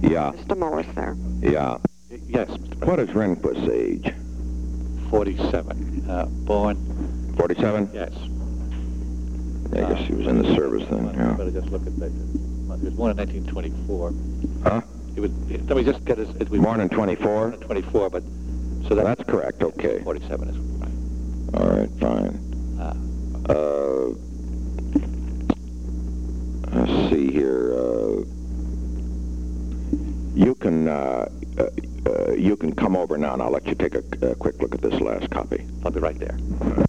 Yeah. Mr. Morris there. Yeah. Yes, Mr. President. What is Rehnquist's age? 47. Born? 47? Yes. I guess he was in the service then, yeah. Better just look at that. He was born in 1924. Huh? Let me just get his... Born in 24? 24, but... So That's correct, okay. 47 is right. All right, fine. Let's see here. You can come over now, and I'll let you take a quick look at this last copy. I'll be right there.